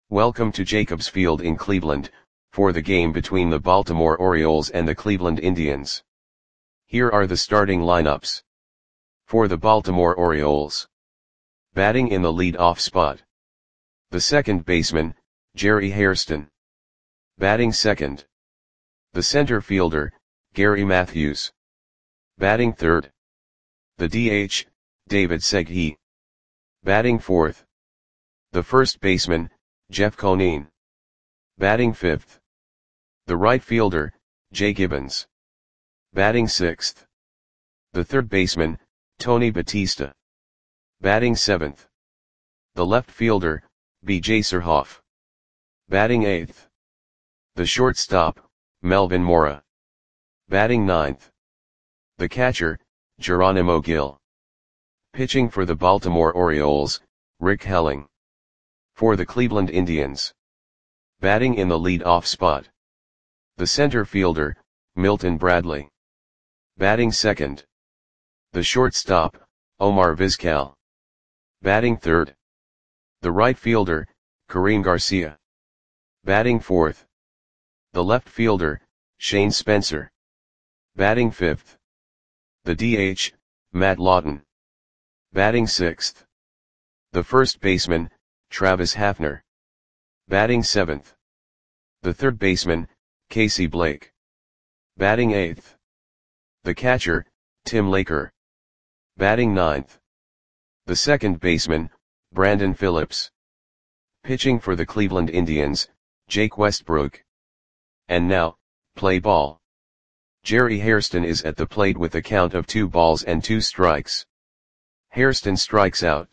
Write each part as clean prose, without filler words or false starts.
Welcome to Jacobs Field in Cleveland, for the game between the Baltimore Orioles and the Cleveland Indians. Here are the starting lineups. For the Baltimore Orioles. Batting in the lead-off spot. The second baseman, Jerry Hairston. Batting second. The center fielder, Gary Matthews. Batting third. The DH, David Segui. Batting fourth. The first baseman, Jeff Conine. Batting fifth. The right fielder, Jay Gibbons. Batting sixth. The third baseman, Tony Batista. Batting seventh. The left fielder, B.J. Surhoff. Batting eighth. The shortstop, Melvin Mora. Batting ninth. The catcher, Geronimo Gil. Pitching for the Baltimore Orioles, Rick Helling. For the Cleveland Indians. Batting in the lead-off spot. The center fielder, Milton Bradley. Batting second. The shortstop, Omar Vizquel. Batting third. The right fielder, Kareem Garcia. Batting fourth. The left fielder, Shane Spencer. Batting fifth. The DH, Matt Lawton. Batting sixth. The first baseman, Travis Hafner. Batting seventh. The third baseman, Casey Blake. Batting eighth. The catcher, Tim Laker. Batting ninth. The second baseman, Brandon Phillips. Pitching for the Cleveland Indians, Jake Westbrook. And now, play ball. Jerry Hairston is at the plate with a count of 2 balls and 2 strikes. Hairston strikes out.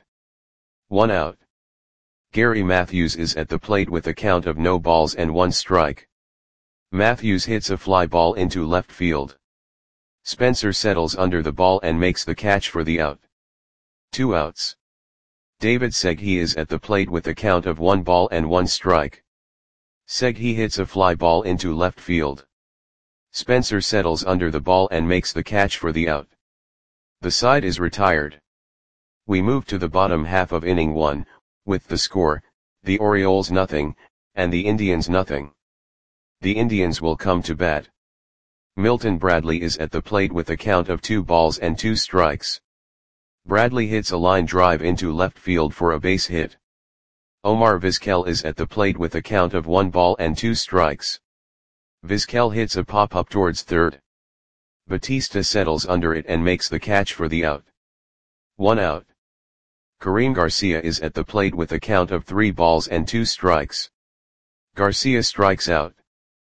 1 out. Gary Matthews is at the plate with a count of no balls and 1 strike. Matthews hits a fly ball into left field. Spencer settles under the ball and makes the catch for the out. 2 outs. David Segui is at the plate with a count of 1 ball and 1 strike. Segui hits a fly ball into left field. Spencer settles under the ball and makes the catch for the out. The side is retired. We move to the bottom half of inning 1, with the score, the Orioles 0, and the Indians 0. The Indians will come to bat. Milton Bradley is at the plate with a count of 2 balls and 2 strikes. Bradley hits a line drive into left field for a base hit. Omar Vizquel is at the plate with a count of 1 ball and 2 strikes. Vizquel hits a pop-up towards third. Batista settles under it and makes the catch for the out. 1 out. Kareem Garcia is at the plate with a count of 3 balls and 2 strikes. Garcia strikes out.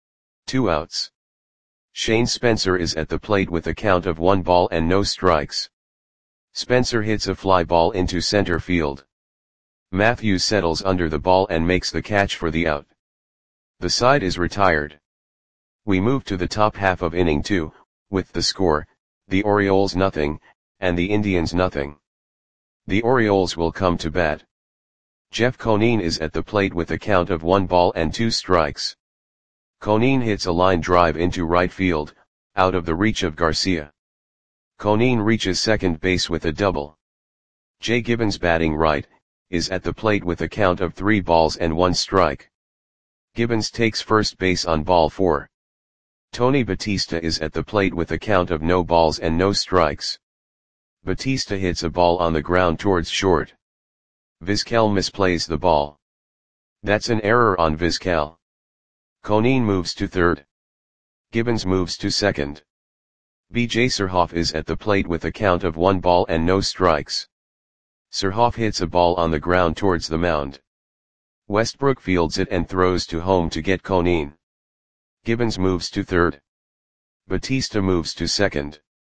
2 outs. Shane Spencer is at the plate with a count of 1 ball and no strikes. Spencer hits a fly ball into center field. Matthews settles under the ball and makes the catch for the out. The side is retired. We move to the top half of inning 2, with the score, the Orioles 0, and the Indians 0. The Orioles will come to bat. Jeff Conine is at the plate with a count of 1 ball and 2 strikes. Conine hits a line drive into right field, out of the reach of Garcia. Conine reaches second base with a double. Jay Gibbons, batting right, is at the plate with a count of 3 balls and 1 strike. Gibbons takes first base on ball 4. Tony Batista is at the plate with a count of no balls and no strikes. Batista hits a ball on the ground towards short. Vizquel misplays the ball. That's an error on Vizquel. Conine moves to third. Gibbons moves to second. B.J. Surhoff is at the plate with a count of 1 ball and no strikes. Surhoff hits a ball on the ground towards the mound. Westbrook fields it and throws to home to get Conine. Gibbons moves to third. Batista moves to second.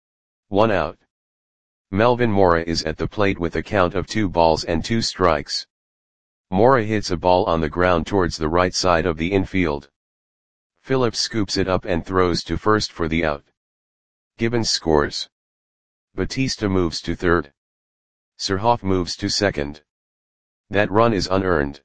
1 out. Melvin Mora is at the plate with a count of 2 balls and 2 strikes. Mora hits a ball on the ground towards the right side of the infield. Phillips scoops it up and throws to first for the out. Gibbons scores. Batista moves to third. Surhoff moves to second. That run is unearned.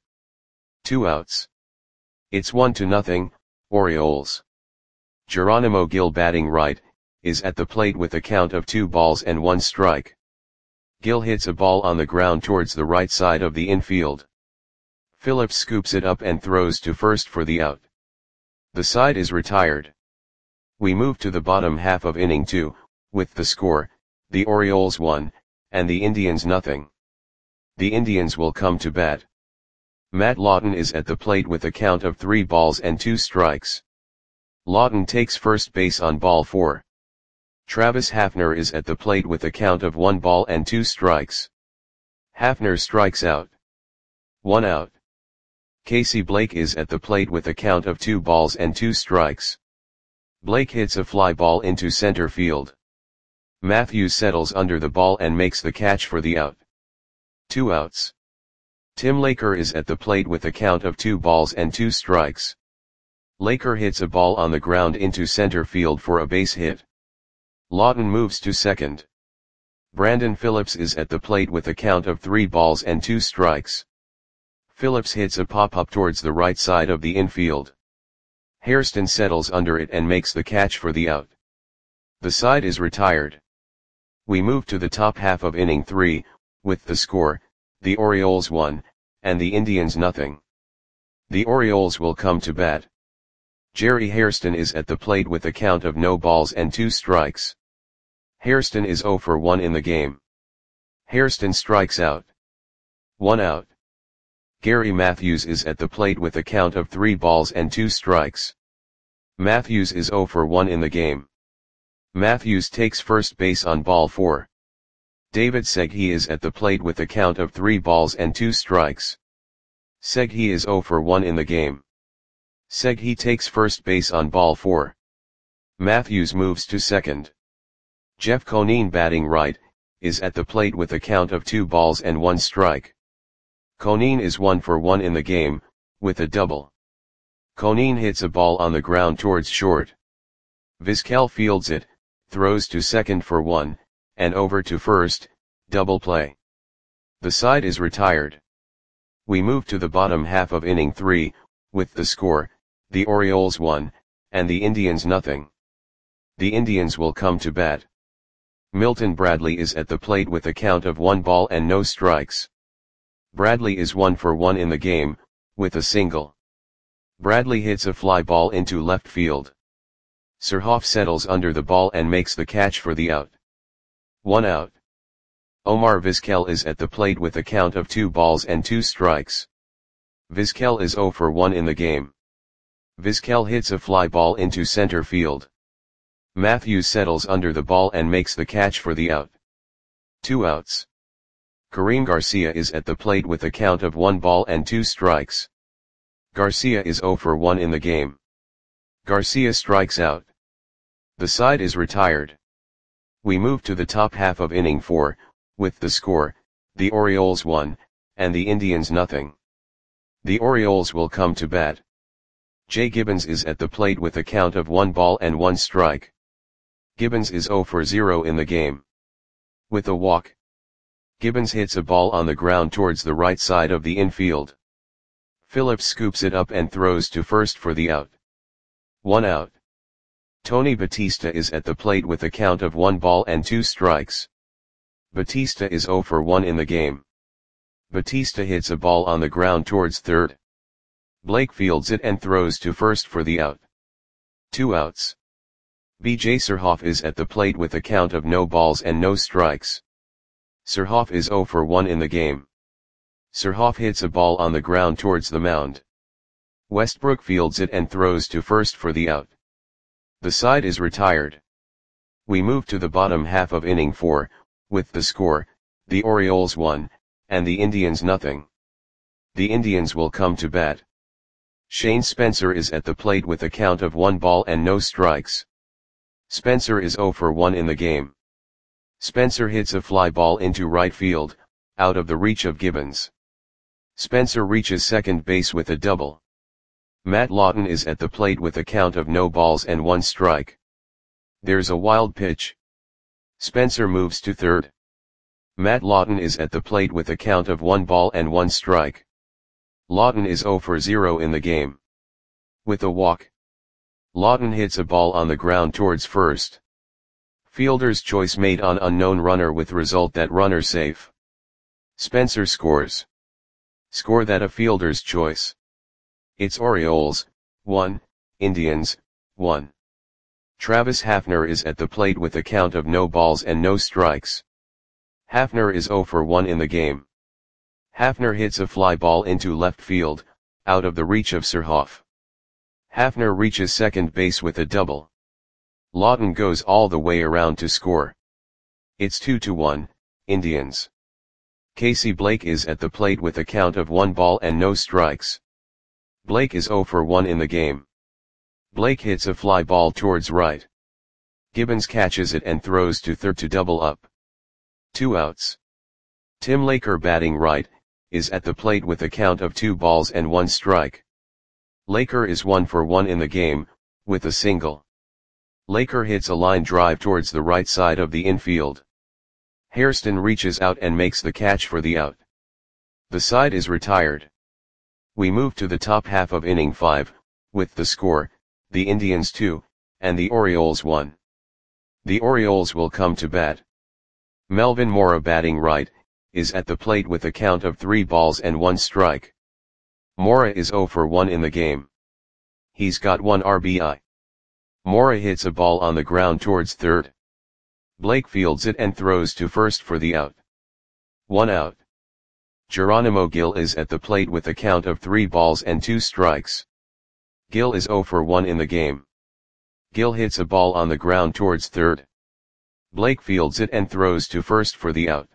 2 outs. It's 1-0, Orioles. Geronimo Gil, batting right, is at the plate with a count of 2 balls and 1 strike. Gil hits a ball on the ground towards the right side of the infield. Phillips scoops it up and throws to first for the out. The side is retired. We move to the bottom half of inning 2, with the score, the Orioles 1, and the Indians nothing. The Indians will come to bat. Matt Lawton is at the plate with a count of 3 balls and 2 strikes. Lawton takes first base on ball 4. Travis Hafner is at the plate with a count of 1 ball and 2 strikes. Hafner strikes out. 1 out. Casey Blake is at the plate with a count of 2 balls and 2 strikes. Blake hits a fly ball into center field. Matthews settles under the ball and makes the catch for the out. 2 outs. Tim Laker is at the plate with a count of 2 balls and 2 strikes. Laker hits a ball on the ground into center field for a base hit. Lawton moves to second. Brandon Phillips is at the plate with a count of 3 balls and 2 strikes. Phillips hits a pop-up towards the right side of the infield. Hairston settles under it and makes the catch for the out. The side is retired. We move to the top half of inning 3, with the score, the Orioles 1, and the Indians nothing. The Orioles will come to bat. Jerry Hairston is at the plate with a count of no balls and 2 strikes. Hairston is 0 for 1 in the game. Hairston strikes out. 1 out. Gary Matthews is at the plate with a count of 3 balls and 2 strikes. Matthews is 0 for 1 in the game. Matthews takes first base on ball 4. David Segui is at the plate with a count of 3 balls and 2 strikes. Segui is 0 for 1 in the game. Segui takes first base on ball 4. Matthews moves to second. Jeff Conine, batting right, is at the plate with a count of 2 balls and 1 strike. Conine is 1 for 1 in the game, with a double. Conine hits a ball on the ground towards short. Vizquel fields it, throws to second for 1, and over to first, double play. The side is retired. We move to the bottom half of inning 3, with the score, the Orioles 1, and the Indians nothing. The Indians will come to bat. Milton Bradley is at the plate with a count of 1 ball and no strikes. Bradley is 1 for 1 in the game, with a single. Bradley hits a fly ball into left field. Surhoff settles under the ball and makes the catch for the out. 1 out. Omar Vizquel is at the plate with a count of 2 balls and 2 strikes. Vizquel is 0 for 1 in the game. Vizquel hits a fly ball into center field. Matthews settles under the ball and makes the catch for the out. 2 outs. Kareem Garcia is at the plate with a count of 1 ball and 2 strikes. Garcia is 0 for 1 in the game. Garcia strikes out. The side is retired. We move to the top half of inning 4, with the score, the Orioles 1, and the Indians nothing. The Orioles will come to bat. Jay Gibbons is at the plate with a count of 1 ball and 1 strike. Gibbons is 0 for 0 in the game. With a walk, Gibbons hits a ball on the ground towards the right side of the infield. Phillips scoops it up and throws to first for the out. 1 out. Tony Batista is at the plate with a count of 1 ball and 2 strikes. Batista is 0 for 1 in the game. Batista hits a ball on the ground towards third. Blake fields it and throws to first for the out. 2 outs. B.J. Surhoff is at the plate with a count of no balls and no strikes. Surhoff is 0 for 1 in the game. Surhoff hits a ball on the ground towards the mound. Westbrook fields it and throws to first for the out. The side is retired. We move to the bottom half of inning 4, with the score, the Orioles 1, and the Indians nothing. The Indians will come to bat. Shane Spencer is at the plate with a count of 1 ball and no strikes. Spencer is 0 for 1 in the game. Spencer hits a fly ball into right field, out of the reach of Gibbons. Spencer reaches second base with a double. Matt Lawton is at the plate with a count of no balls and 1 strike. There's a wild pitch. Spencer moves to third. Matt Lawton is at the plate with a count of 1 ball and 1 strike. Lawton is 0 for 0 in the game. With a walk, Lawton hits a ball on the ground towards first. Fielder's choice made on unknown runner with result that runner safe. Spencer scores. Score that a fielder's choice. It's Orioles, 1, Indians, 1. Travis Hafner is at the plate with a count of no balls and no strikes. Hafner is 0 for 1 in the game. Hafner hits a fly ball into left field, out of the reach of Surhoff. Hafner reaches second base with a double. Lawton goes all the way around to score. It's 2-1, Indians. Casey Blake is at the plate with a count of 1 ball and no strikes. Blake is 0 for 1 in the game. Blake hits a fly ball towards right. Gibbons catches it and throws to third to double up. 2 outs. Tim Laker, batting right, is at the plate with a count of 2 balls and 1 strike. Laker is 1 for 1 in the game, with a single. Laker hits a line drive towards the right side of the infield. Hairston reaches out and makes the catch for the out. The side is retired. We move to the top half of inning 5, with the score, the Indians 2, and the Orioles 1. The Orioles will come to bat. Melvin Mora, batting right, is at the plate with a count of 3 balls and 1 strike. Mora is 0 for 1 in the game. He's got 1 RBI. Mora hits a ball on the ground towards third. Blake fields it and throws to first for the out. 1 out. Geronimo Gil is at the plate with a count of 3 balls and 2 strikes. Gil is 0 for 1 in the game. Gil hits a ball on the ground towards third. Blake fields it and throws to first for the out.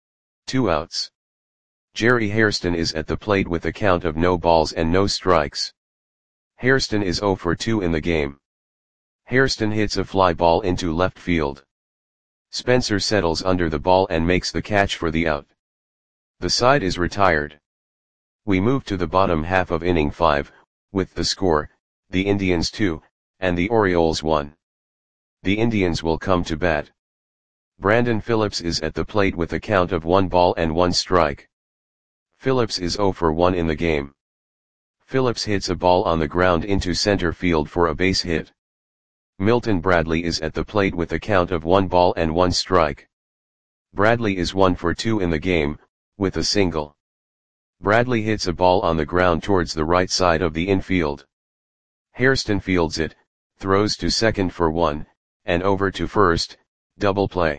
2 outs. Jerry Hairston is at the plate with a count of no balls and no strikes. Hairston is 0 for 2 in the game. Hairston hits a fly ball into left field. Spencer settles under the ball and makes the catch for the out. The side is retired. We move to the bottom half of inning 5, with the score, the Indians 2, and the Orioles 1. The Indians will come to bat. Brandon Phillips is at the plate with a count of 1 ball and 1 strike. Phillips is 0 for 1 in the game. Phillips hits a ball on the ground into center field for a base hit. Milton Bradley is at the plate with a count of 1 ball and 1 strike. Bradley is 1 for 2 in the game, with a single. Bradley hits a ball on the ground towards the right side of the infield. Hairston fields it, throws to second for 1, and over to first, double play.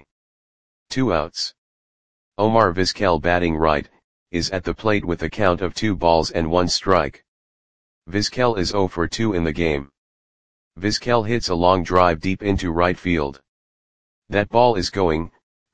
2 outs. Omar Vizquel, batting right, is at the plate with a count of 2 balls and 1 strike. Vizquel is 0 for 2 in the game. Vizquel hits a long drive deep into right field. That ball is gone.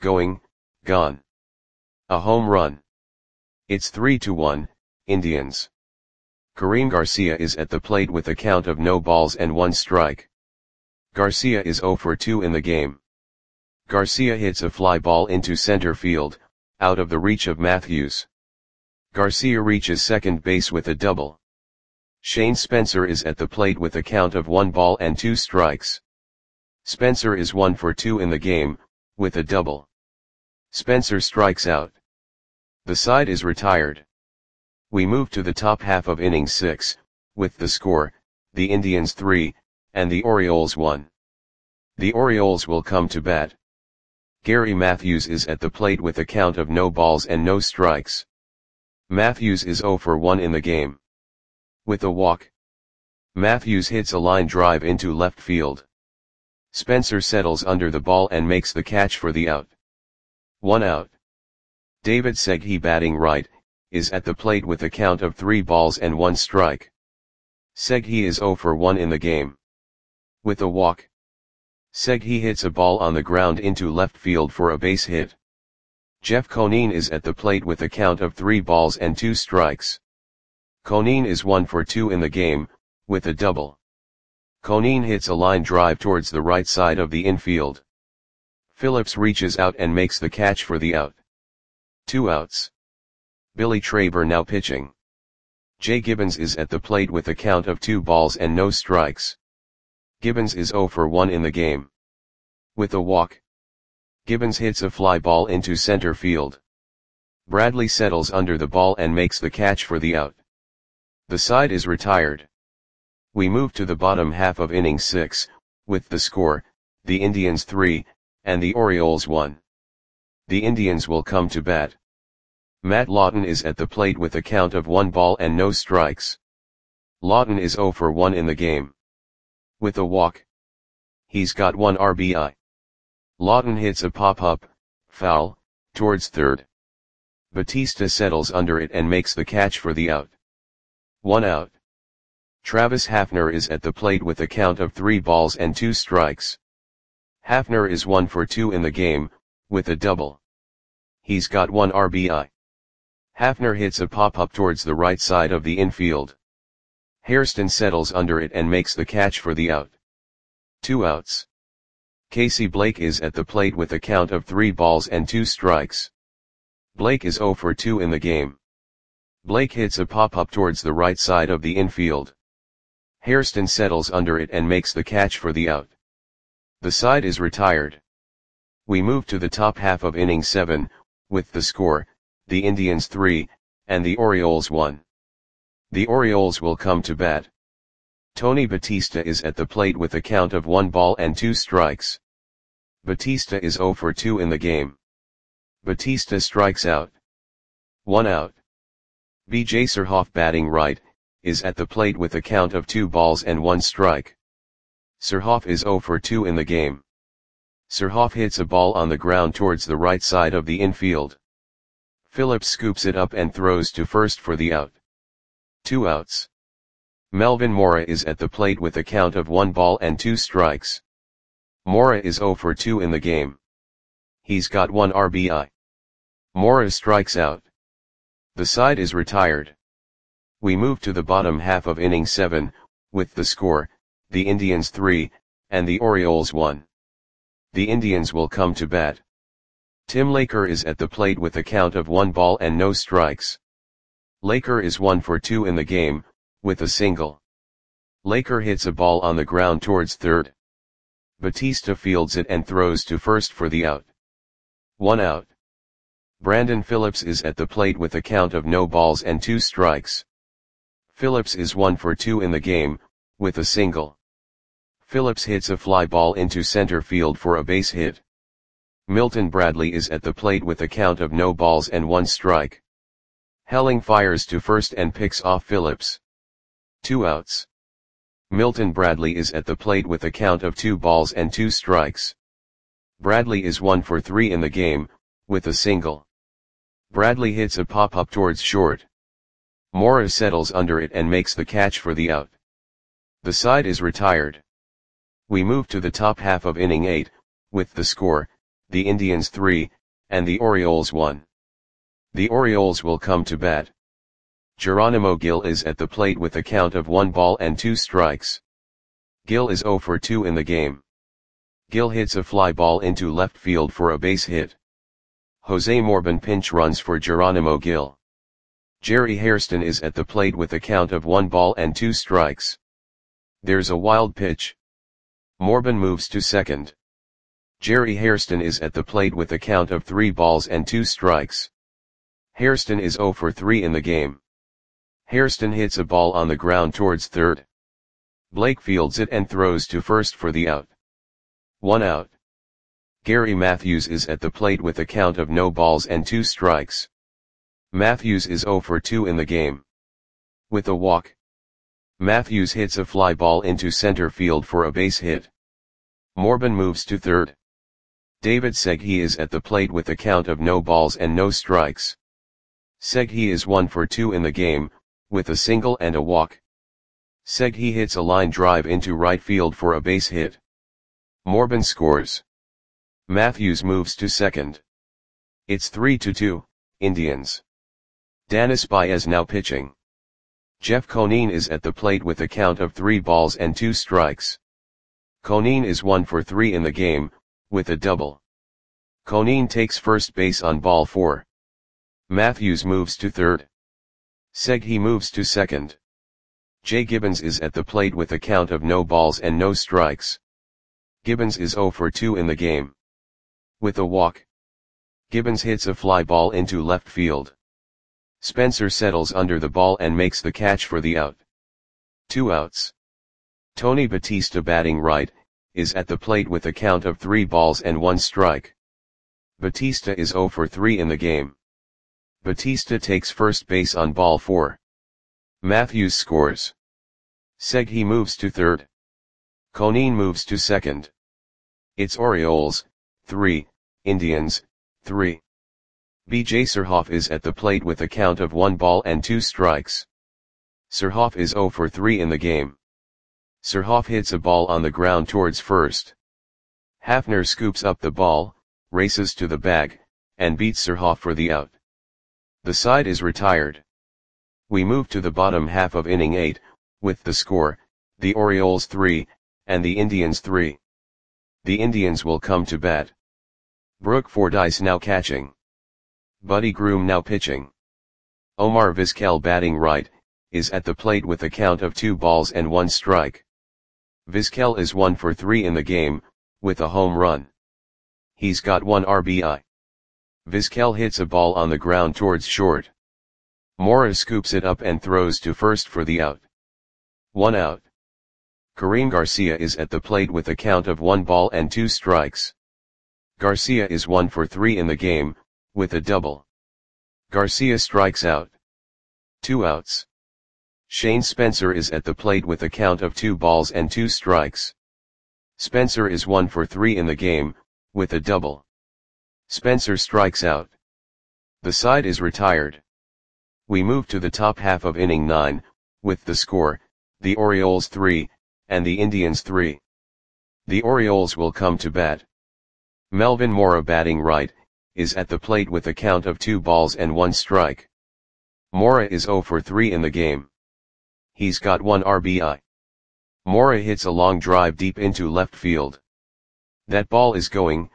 A home run. It's 3-1, Indians. Kareem Garcia is at the plate with a count of no balls and 1 strike. Garcia is 0 for 2 in the game. Garcia hits a fly ball into center field, out of the reach of Matthews. Garcia reaches second base with a double. Shane Spencer is at the plate with a count of 1 ball and 2 strikes. Spencer is 1 for 2 in the game, with a double. Spencer strikes out. The side is retired. We move to the top half of inning 6, with the score, the Indians 3, and the Orioles 1. The Orioles will come to bat. Gary Matthews is at the plate with a count of no balls and no strikes. Matthews is 0 for 1 in the game. With a walk. Matthews hits a line drive into left field. Spencer settles under the ball and makes the catch for the out. 1 out. David Segui, batting right, is at the plate with a count of 3 balls and 1 strike. Segui is 0 for 1 in the game. With a walk. Segui hits a ball on the ground into left field for a base hit. Jeff Conine is at the plate with a count of 3 balls and 2 strikes. Conine is 1 for 2 in the game, with a double. Conine hits a line drive towards the right side of the infield. Phillips reaches out and makes the catch for the out. 2 outs. Billy Traber now pitching. Jay Gibbons is at the plate with a count of 2 balls and no strikes. Gibbons is 0 for 1 in the game. With a walk. Gibbons hits a fly ball into center field. Bradley settles under the ball and makes the catch for the out. The side is retired. We move to the bottom half of inning 6, with the score, the Indians 3, and the Orioles 1. The Indians will come to bat. Matt Lawton is at the plate with a count of 1 ball and no strikes. Lawton is 0 for 1 in the game. With a walk, he's got 1 RBI. Lawton hits a pop-up, foul, towards third. Batista settles under it and makes the catch for the out. 1 out. Travis Hafner is at the plate with a count of 3 balls and 2 strikes. Hafner is 1 for 2 in the game, with a double. He's got 1 RBI. Hafner hits a pop-up towards the right side of the infield. Hairston settles under it and makes the catch for the out. 2 outs. Casey Blake is at the plate with a count of 3 balls and 2 strikes. Blake is 0 for 2 in the game. Blake hits a pop-up towards the right side of the infield. Hairston settles under it and makes the catch for the out. The side is retired. We move to the top half of inning 7, with the score, the Indians 3, and the Orioles 1. The Orioles will come to bat. Tony Batista is at the plate with a count of 1 ball and 2 strikes. Batista is 0 for 2 in the game. Batista strikes out. 1 out. B.J. Surhoff, batting right, is at the plate with a count of 2 balls and 1 strike. Surhoff is 0 for 2 in the game. Surhoff hits a ball on the ground towards the right side of the infield. Phillips scoops it up and throws to first for the out. 2 outs. Melvin Mora is at the plate with a count of 1 ball and 2 strikes. Mora is 0 for 2 in the game. He's got 1 RBI. Mora strikes out. The side is retired. We move to the bottom half of inning 7, with the score, the Indians 3, and the Orioles 1. The Indians will come to bat. Tim Laker is at the plate with a count of 1 ball and no strikes. Laker is 1 for 2 in the game, with a single. Laker hits a ball on the ground towards third. Batista fields it and throws to first for the out. 1 out. Brandon Phillips is at the plate with a count of no balls and 2 strikes. Phillips is 1 for 2 in the game, with a single. Phillips hits a fly ball into center field for a base hit. Milton Bradley is at the plate with a count of no balls and 1 strike. Helling fires to first and picks off Phillips. 2 outs. Milton Bradley is at the plate with a count of 2 balls and 2 strikes. Bradley is 1 for 3 in the game, with a single. Bradley hits a pop-up towards short. Mora settles under it and makes the catch for the out. The side is retired. We move to the top half of inning 8, with the score, the Indians 3, and the Orioles 1. The Orioles will come to bat. Geronimo Gil is at the plate with a count of 1 ball and 2 strikes. Gil is 0 for 2 in the game. Gil hits a fly ball into left field for a base hit. Jose Morbin pinch runs for Geronimo Gil. Jerry Hairston is at the plate with a count of 1 ball and 2 strikes. There's a wild pitch. Morbin moves to second. Jerry Hairston is at the plate with a count of 3 balls and 2 strikes. Hairston is 0 for 3 in the game. Hairston hits a ball on the ground towards third. Blake fields it and throws to first for the out. 1 out. Gary Matthews is at the plate with a count of no balls and 2 strikes. Matthews is 0 for 2 in the game. With a walk, Matthews hits a fly ball into center field for a base hit. Morbin moves to third. David Segui is at the plate with a count of no balls and no strikes. Segui is 1 for 2 in the game, with a single and a walk. Segui hits a line drive into right field for a base hit. Morbin scores. Matthews moves to second. It's 3-2, Indians. Danis Baez now pitching. Jeff Conine is at the plate with a count of 3 balls and 2 strikes. Conine is 1 for 3 in the game, with a double. Conine takes first base on ball 4. Matthews moves to third. Segui moves to second. Jay Gibbons is at the plate with a count of no balls and no strikes. Gibbons is 0 for 2 in the game. With a walk, Gibbons hits a fly ball into left field. Spencer settles under the ball and makes the catch for the out. 2 outs. Tony Batista, batting right, is at the plate with a count of 3 balls and 1 strike. Batista is 0 for 3 in the game. Batista takes first base on ball 4. Matthews scores. Segui moves to third. Conine moves to second. It's Orioles, 3, Indians, 3. B.J. Surhoff is at the plate with a count of 1 ball and 2 strikes. Surhoff is 0 for 3 in the game. Surhoff hits a ball on the ground towards first. Hafner scoops up the ball, races to the bag, and beats Surhoff for the out. The side is retired. We move to the bottom half of inning 8, with the score, the Orioles 3, and the Indians 3. The Indians will come to bat. Brooke Fordyce now catching. Buddy Groom now pitching. Omar Vizquel batting right, is at the plate with a count of 2 balls and 1 strike. Vizquel is 1 for 3 in the game, with a home run. He's got 1 RBI. Vizquel hits a ball on the ground towards short. Mora scoops it up and throws to first for the out. 1 out. Karim Garcia is at the plate with a count of 1 ball and 2 strikes. Garcia is 1 for 3 in the game, with a double. Garcia strikes out. 2 outs. Shane Spencer is at the plate with a count of 2 balls and 2 strikes. Spencer is 1 for 3 in the game, with a double. Spencer strikes out. The side is retired. We move to the top half of inning 9, with the score, the Orioles 3, and the Indians 3. The Orioles will come to bat. Melvin Mora batting right, is at the plate with a count of 2 balls and 1 strike. Mora is 0 for 3 in the game. He's got 1 RBI. Mora hits a long drive deep into left field. That ball is going,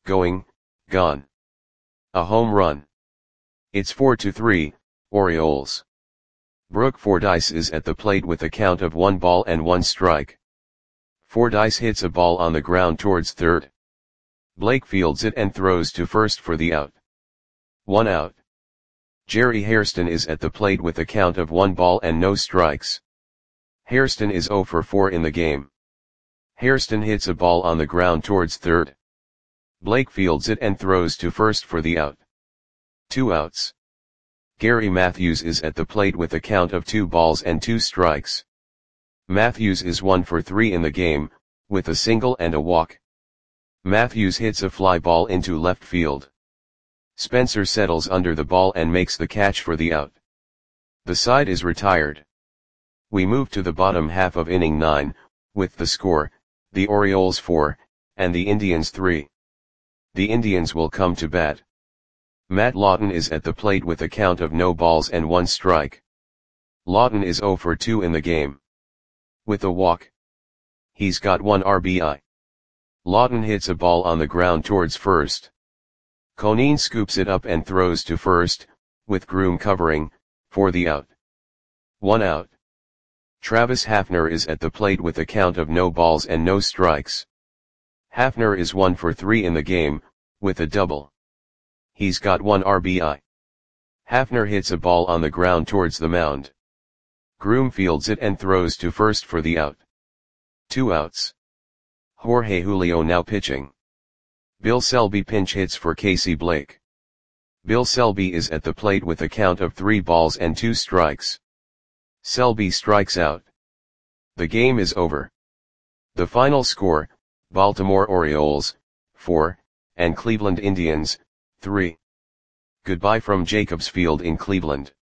gone. A home run. It's 4-3, Orioles. Brooke Fordyce is at the plate with a count of 1 ball and 1 strike. Fordyce hits a ball on the ground towards third. Blake fields it and throws to first for the out. 1 out. Jerry Hairston is at the plate with a count of 1 ball and no strikes. Hairston is 0 for 4 in the game. Hairston hits a ball on the ground towards third. Blake fields it and throws to first for the out. 2 outs. Gary Matthews is at the plate with a count of 2 balls and 2 strikes. Matthews is 1 for 3 in the game, with a single and a walk. Matthews hits a fly ball into left field. Spencer settles under the ball and makes the catch for the out. The side is retired. We move to the bottom half of inning 9, with the score, the Orioles 4, and the Indians 3. The Indians will come to bat. Matt Lawton is at the plate with a count of no balls and 1 strike. Lawton is 0 for 2 in the game. With a walk. He's got 1 RBI. Lawton hits a ball on the ground towards first. Conine scoops it up and throws to first, with Groom covering, for the out. 1 out. Travis Hafner is at the plate with a count of no balls and no strikes. Hafner is 1 for 3 in the game, with a double. He's got 1 RBI. Hafner hits a ball on the ground towards the mound. Groom fields it and throws to first for the out. 2 outs. Jorge Julio now pitching. Bill Selby pinch hits for Casey Blake. Bill Selby is at the plate with a count of 3 balls and 2 strikes. Selby strikes out. The game is over. The final score, Baltimore Orioles, 4, and Cleveland Indians, 3. Goodbye from Jacobs Field in Cleveland.